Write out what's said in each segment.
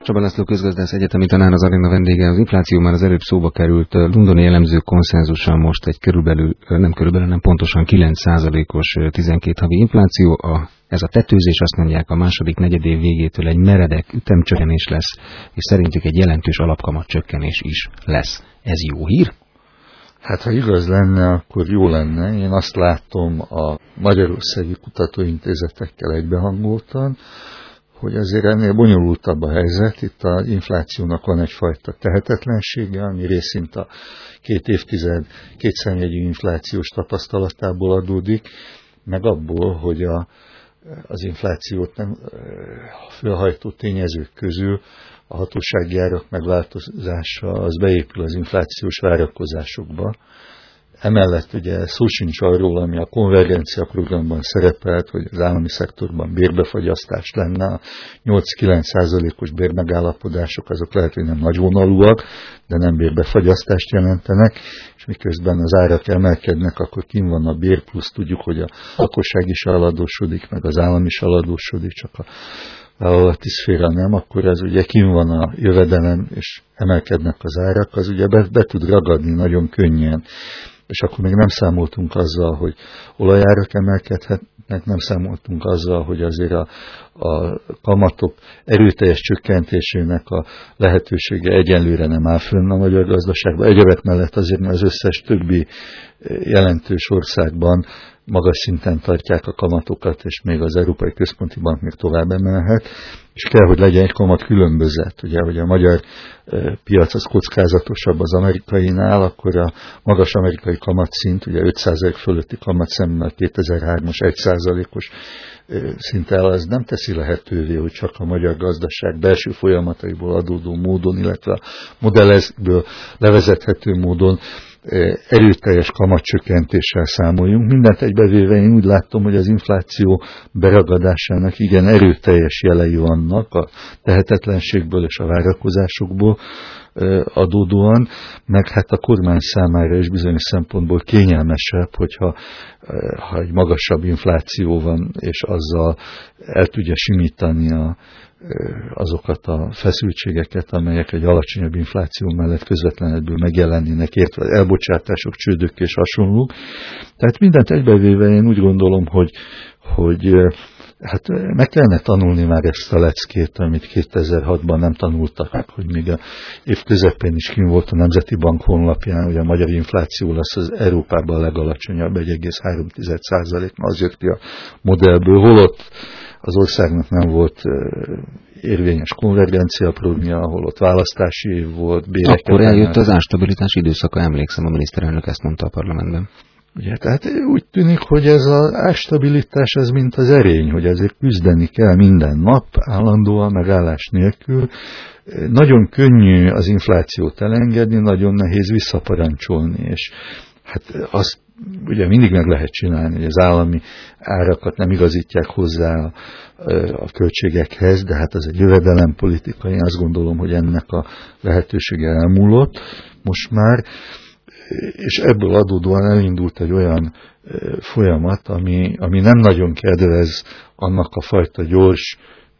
Csaba László közgazdász, egyetemi tanár, az Aréna vendége. Az infláció már az előbb szóba került. Londoni elemzők konszenzussal most egy nem pontosan 9%-os 12 havi infláció. Ez a tetőzés, azt mondják, a második negyedév végétől egy meredek ütemcsökkenés lesz, és szerintük egy jelentős alapkamat csökkenés is lesz. Ez jó hír? Hát, ha igaz lenne, akkor jó lenne. Én azt látom a magyarországi kutatóintézetekkel egybehangoltan, hogy azért ennél bonyolultabb a helyzet. Itt az inflációnak van egyfajta tehetetlensége, ami részint a 2 évtized kétszámjegyű inflációs tapasztalatából adódik, meg abból, hogy az inflációt nem fölhajtó tényezők közül a hatósági árak megváltozása az beépül az inflációs várakozásokba. Emellett ugye szó sincs arról, ami a konvergencia programban szerepelt, hogy az állami szektorban bérbefagyasztás lenne. A 8-9%-os bérmegállapodások azok lehet, hogy nem nagyvonalúak, de nem bérbefagyasztást jelentenek, és miközben az árak emelkednek, akkor kint van a bér plusz, tudjuk, hogy a lakosság is eladósodik, meg az állam is eladósodik, csak a vállalati szféra nem, akkor ez ugye kint van a jövedelem, és emelkednek az árak, az ugye be tud ragadni nagyon könnyen. És akkor még nem számoltunk azzal, hogy olajárak emelkedhetnek, nem számoltunk azzal, hogy azért a kamatok erőteljes csökkentésének a lehetősége egyenlőre nem áll fönn a magyar gazdaságban. Egyebek mellett azért, mert az összes többi jelentős országban magas szinten tartják a kamatokat, és még az Európai Központi Bank még tovább emelhet, és kell, hogy legyen egy kamat különbözet. Ugye, hogy a magyar piac az kockázatosabb az amerikainál, akkor a magas amerikai kamatszint, ugye 5% fölötti kamat szemben a 2003-as 1%-os szinttel az nem teszi lehetővé, hogy csak a magyar gazdaság belső folyamataiból adódó módon, illetve a modellezből levezethető módon erőteljes kamatcsökkentéssel számoljunk. Mindent egybevéve én úgy látom, hogy az infláció beragadásának igen erőteljes jelei vannak a tehetetlenségből és a várakozásokból adódóan, meg hát a kormány számára is bizonyos szempontból kényelmesebb, hogyha egy magasabb infláció van, és azzal el tudja simítani azokat a feszültségeket, amelyek egy alacsonyabb infláció mellett közvetlenebből megjelennének, értve elbocsátások, csődök és hasonlók. Tehát mindent egybevéve én úgy gondolom, hogy hát meg kellene tanulni már ezt a leckét, amit 2006-ban nem tanultak meg, hogy még a év közepén is kint volt a Nemzeti Bank honlapján, hogy a magyar infláció lesz az Európában a legalacsonyabb, 1,3%, az jött ki a modellből, holott az országnak nem volt érvényes konvergencia programja, ahol ott választási év volt. Akkor eljött az árstabilitás időszaka, emlékszem, a miniszterelnök ezt mondta a parlamentben. Ugye, tehát úgy tűnik, hogy ez az árstabilitás ez mint az erény, hogy ezért küzdeni kell minden nap, állandóan, megállás nélkül. Nagyon könnyű az inflációt elengedni, nagyon nehéz visszaparancsolni, és hát azt ugye mindig meg lehet csinálni, hogy az állami árakat nem igazítják hozzá a költségekhez, de hát ez egy jövedelempolitika, én azt gondolom, hogy ennek a lehetősége elmúlott most már, és ebből adódóan elindult egy olyan folyamat, ami nem nagyon kedvez annak a fajta gyors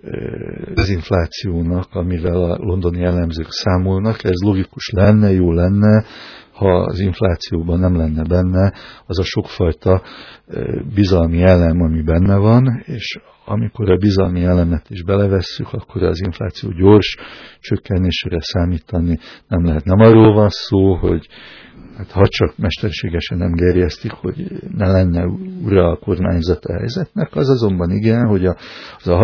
dezinflációnak, amivel a londoni elemzők számolnak. Ez logikus lenne, jó lenne, ha az inflációban nem lenne benne az a sokfajta bizalmi elem, ami benne van, és amikor a bizalmi elemet is belevesszük, akkor az infláció gyors csökkenésére számítani nem lehet. Nem arról van szó, hogy hát ha csak mesterségesen nem gerjesztik, hogy ne lenne ura a kormányzata helyzetnek, az azonban igen, hogy az a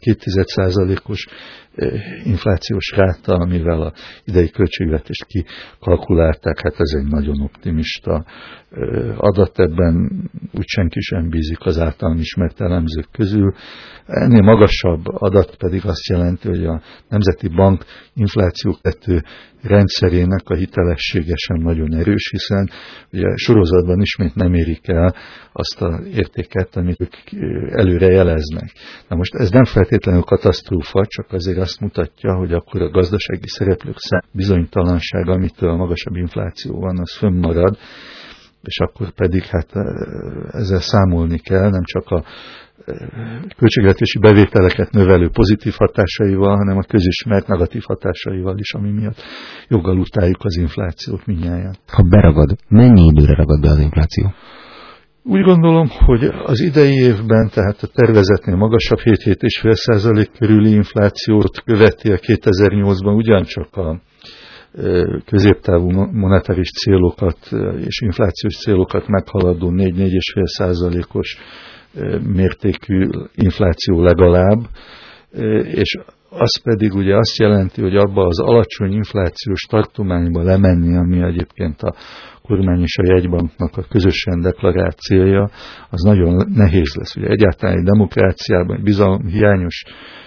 6,2%-os inflációs ráta, amivel a idei költségvetést kikalkulálták, hát ez egy nagyon optimista adat, ebben úgy senki sem bízik az általam ismert elemzők közül. Ennél magasabb adat pedig azt jelenti, hogy a Nemzeti Bank inflációkövető rendszerének a hitelessége sem nagyon erős, hiszen ugye sorozatban ismét nem érik el azt az értéket, amit ők előre jeleznek. Na most ez nem feltétlenül katasztrófa, csak azért azt mutatja, hogy akkor a gazdasági szereplők bizonytalansága, amitől a magasabb infláció van, az fönnmarad, és akkor pedig hát ezzel számolni kell, nem csak a költségvetési bevételeket növelő pozitív hatásaival, hanem a közismert negatív hatásaival is, ami miatt joggal utáljuk az inflációt mindnyáján. Ha beragad, mennyi időre ragad be az infláció? Úgy gondolom, hogy az idei évben, tehát a tervezetnél magasabb 7-7,5% körüli inflációt követi a 2008-ban ugyancsak a középtávú monetáris célokat és inflációs célokat meghaladó 4-4,5%-os mértékű infláció legalább, és az pedig ugye azt jelenti, hogy abba az alacsony inflációs tartományba lemenni, ami egyébként a kormány és a jegybanknak a közösen deklarált célja, az nagyon nehéz lesz. Ugye egyáltalán egy demokráciában, egy bizalomhiányos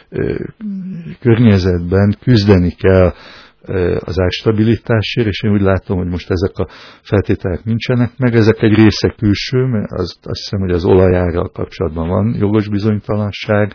környezetben küzdeni kell az árstabilitásért, és én úgy látom, hogy most ezek a feltételek nincsenek meg. Ezek egy része külső, mert azt hiszem, hogy az olajárral kapcsolatban van jogos bizonytalanság,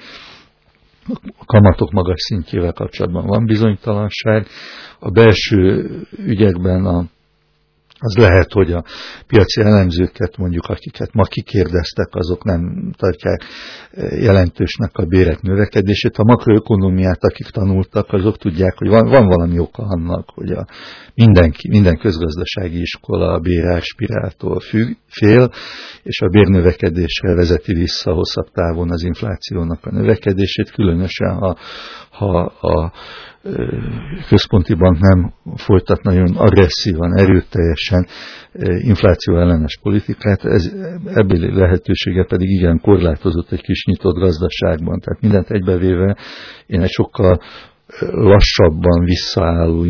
a kamatok magas szintjével kapcsolatban van bizonytalanság, a belső ügyekben az lehet, hogy a piaci elemzőket, mondjuk akiket ma kikérdeztek, azok nem tartják jelentősnek a bérek növekedését. A makroökonomiát, akik tanultak, azok tudják, hogy van valami oka annak, hogy minden közgazdasági iskola a bérárspiráltól fél, és a bérnövekedésre vezeti vissza hosszabb távon az inflációnak a növekedését, különösen ha a központi bank nem folytat nagyon agresszívan, erőteljesen infláció ellenes politikát, ebből lehetősége pedig igen korlátozott egy kis nyitott gazdaságban. Tehát mindent egybevéve én egy sokkal lassabban visszaálló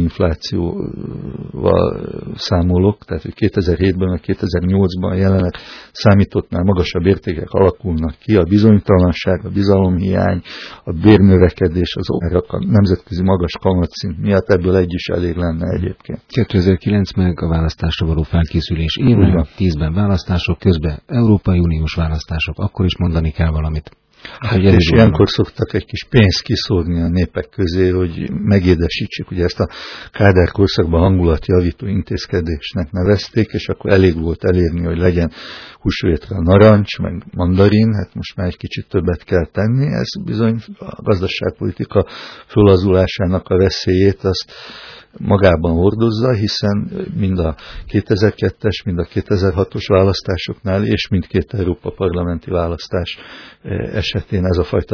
inflációval számolok, tehát hogy 2007-ben, vagy 2008-ban jelenleg számítottnál magasabb értékek alakulnak ki, a bizonytalanság, a bizalomhiány, a bérnövekedés, a nemzetközi magas kamatszint miatt ebből egy is elég lenne egyébként. 2009 meg a választásra való felkészülés éve, 10-ben választások, közben Európai Uniós választások, akkor is mondani kell valamit. Hát és ilyenkor szoktak egy kis pénzt kiszórni a népek közé, hogy megédesítsük. Ugye ezt a Kádár korszakban hangulatjavító intézkedésnek nevezték, és akkor elég volt elérni, hogy legyen húsvétre narancs, meg mandarin, hát most már egy kicsit többet kell tenni. Ez bizony a gazdaságpolitika fölazulásának a veszélyét azt magában hordozza, hiszen mind a 2002-es, mind a 2006-os választásoknál, és mindkét Európa parlamenti választás esetén ez a fajta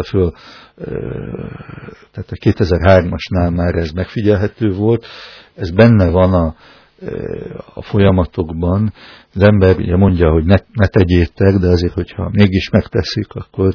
tehát a 2003-asnál már ez megfigyelhető volt, ez benne van a folyamatokban. Az ember ugye mondja, hogy ne tegyétek, de azért, hogyha mégis megteszik, akkor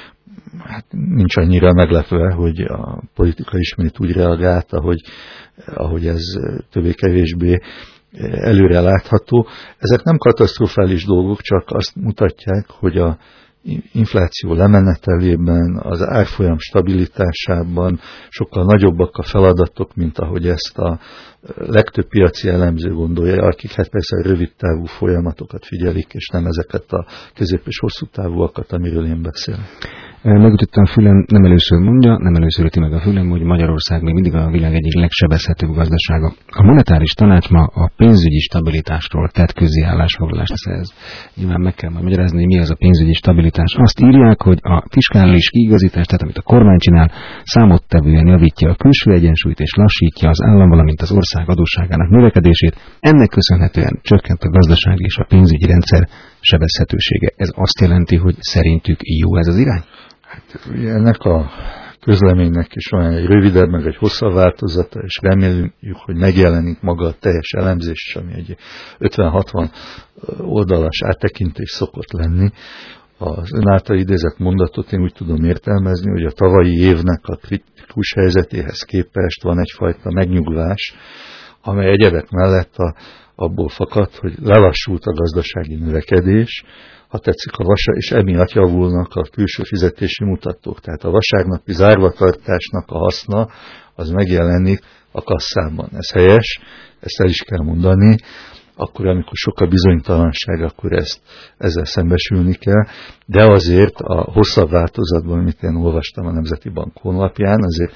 hát nincs annyira meglepve, hogy a politika ismét úgy reagált, ahogy ez többé-kevésbé előre látható. Ezek nem katasztrofális dolgok, csak azt mutatják, hogy a infláció lemenetelében, az árfolyam stabilitásában sokkal nagyobbak a feladatok, mint ahogy ezt a legtöbb piaci elemző gondolja, akik hát persze rövid távú folyamatokat figyelik, és nem ezeket a közép- és hosszú távúakat, amiről én beszélek. Megütöttem a fülem, nem először mondja, nem először üti meg a fülem, hogy Magyarország még mindig a világ egyik legsebezhetőbb gazdasága. A monetáris tanács ma a pénzügyi stabilitásról tett közé állásfoglalást. Ez nyilván meg kell majd magyarázni, hogy mi az a pénzügyi stabilitás. Azt írják, hogy a fiskális kiigazítás, tehát amit a kormány csinál, számottevően javítja a külső egyensúlyt és lassítja az állam, valamint az ország adósságának növekedését. Ennek köszönhetően csökkent a gazdasági és a pénzügyi rendszer sebezhetősége. Ez azt jelenti, hogy szerintük jó ez az irány? Hát, ennek a közleménynek is van egy rövidebb, meg egy hosszabb változata, és reméljük, hogy megjelenik maga a teljes elemzés, ami egy 50-60 oldalas áttekintés szokott lenni. Az ön által idézett mondatot én úgy tudom értelmezni, hogy a tavalyi évnek a kritikus helyzetéhez képest van egyfajta megnyugvás, amely egyebek mellett abból fakad, hogy lelassult a gazdasági növekedés, ha tetszik és emiatt javulnak a külső fizetési mutatók. Tehát a vasárnapi zárvatartásnak a haszna az megjelenik a kasszában. Ez helyes, ezt el is kell mondani. Akkor, amikor sok a bizonytalanság, akkor ezzel szembesülni kell. De azért a hosszabb változatban, amit én olvastam a Nemzeti Bank honlapján, azért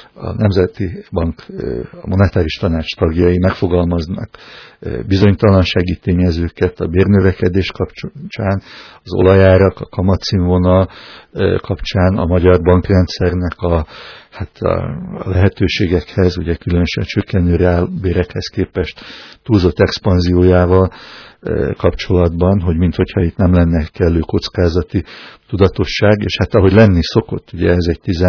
a Nemzeti Bank, a monetáris tanács tagjai megfogalmaznak bizonytalansági tényezőket a bérnövekedés kapcsán, az olajárak, a kamatszínvonal kapcsán, a magyar bankrendszernek a lehetőségekhez, ugye különösen csökkenő reálbérekhez képest túlzott expanziójával kapcsolatban, hogy minthogyha itt nem lenne kellő kockázati tudatosság, és hát ahogy lenni szokott, ugye ez egy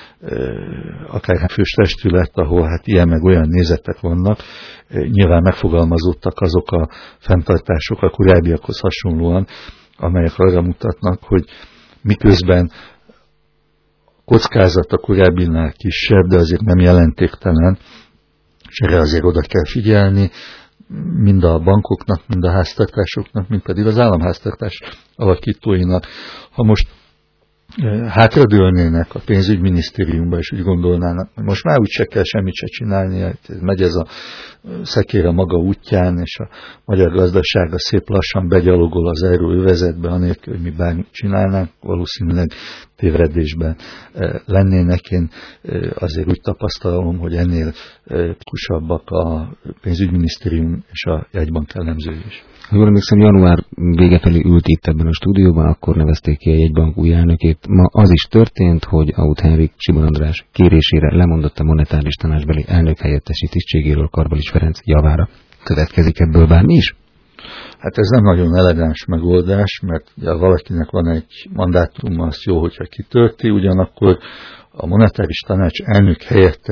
akár fős testület, ahol ilyen meg olyan nézetek vannak, nyilván megfogalmazódtak azok a fenntartások a korábbiakhoz hasonlóan, amelyek arra mutatnak, hogy miközben kockázat a korábbinál kisebb, de azért nem jelentéktelen, és erre azért oda kell figyelni, mind a bankoknak, mind a háztartásoknak, mind pedig az államháztartás alakítóinak. Ha most hátradőlnének a pénzügyminisztériumba, és úgy gondolnának, hogy most már úgyse kell semmit se csinálni, megy ez a szekér a maga útján, és a magyar gazdasága szép lassan begyalogol az euróövezetbe, anélkül, hogy mi bármit csinálnánk, valószínűleg tévedésben lennének. Én azért úgy tapasztalom, hogy ennél kusabbak a pénzügyminisztérium és a jegybank elemzői is. Ha jól emlékszem, január vége felé ült itt ebben a stúdióban, akkor nevezték ki a jegybank új elnökét. Ma az is történt, hogy Auth Henrik Simon András kérésére lemondott a monetáris tanácsbeli elnök helyettesi tisztségéről Karbalis Ferenc javára. Következik ebből bármi is? Hát ez nem nagyon elegáns megoldás, mert ugye valakinek van egy mandátuma, azt jó, hogyha kitölti, ugyanakkor a monetáris tanács elnök helyette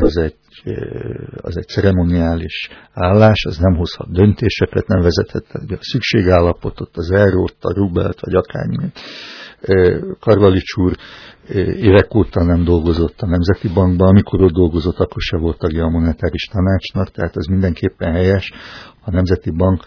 az egy ceremoniális állás, az nem hozhat döntéseket, nem vezethet a szükségállapotot, az eurót, a rubelt, vagy akármit. Karvalics úr évek óta nem dolgozott a Nemzeti Bankban, amikor ott dolgozott, akkor se volt tagja a monetáris tanácsnak, tehát ez mindenképpen helyes. A Nemzeti Bank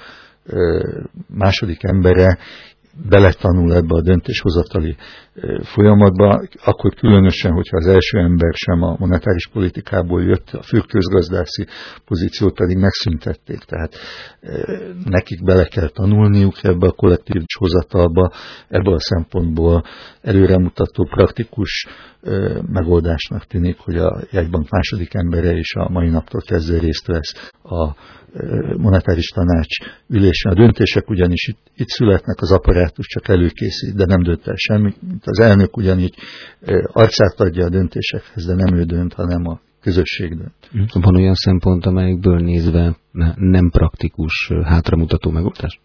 második embere beletanul ebbe a döntéshozatali folyamatba, akkor különösen, hogyha az első ember sem a monetáris politikából jött, a főközgazdászi pozíciót pedig megszüntették. Tehát nekik bele kell tanulniuk ebbe a kollektív döntéshozatalba, ebből a szempontból előremutató praktikus megoldásnak tűnik, hogy a jegybank második embere is a mai naptól kezdve részt vesz a monetáris tanács ülésen. A döntések ugyanis itt születnek, az apparátus csak előkészít, de nem dönt el semmit. Az elnök ugyanígy arcát adja a döntésekhez, de nem ő dönt, hanem a közösség dönt. Van olyan szempont, amelyekből nézve nem praktikus, hátramutató megoldás?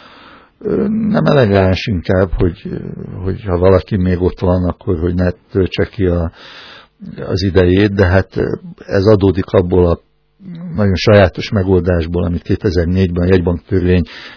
Nem elegáns inkább, hogy ha valaki még ott van, akkor hogy ne töltse ki az idejét, de hát ez adódik abból a nagyon sajátos megoldásból, amit 2004-ben a jegybanktörvény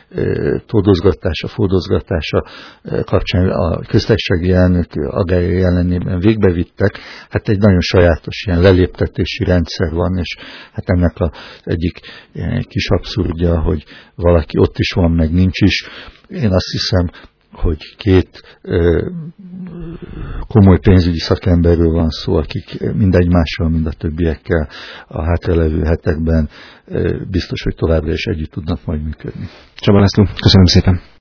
fordozgatása kapcsán a köztársasági elnök agályai ellenében végbevittek. Hát egy nagyon sajátos ilyen leléptetési rendszer van, és hát ennek az egyik kis abszurdja, hogy valaki ott is van, meg nincs is. Én azt hiszem, hogy két komoly pénzügyi szakemberről van szó, akik mind egymással, mind a többiekkel a hátralevő hetekben biztos, hogy továbbra is együtt tudnak majd működni. Csaba László, köszönöm szépen!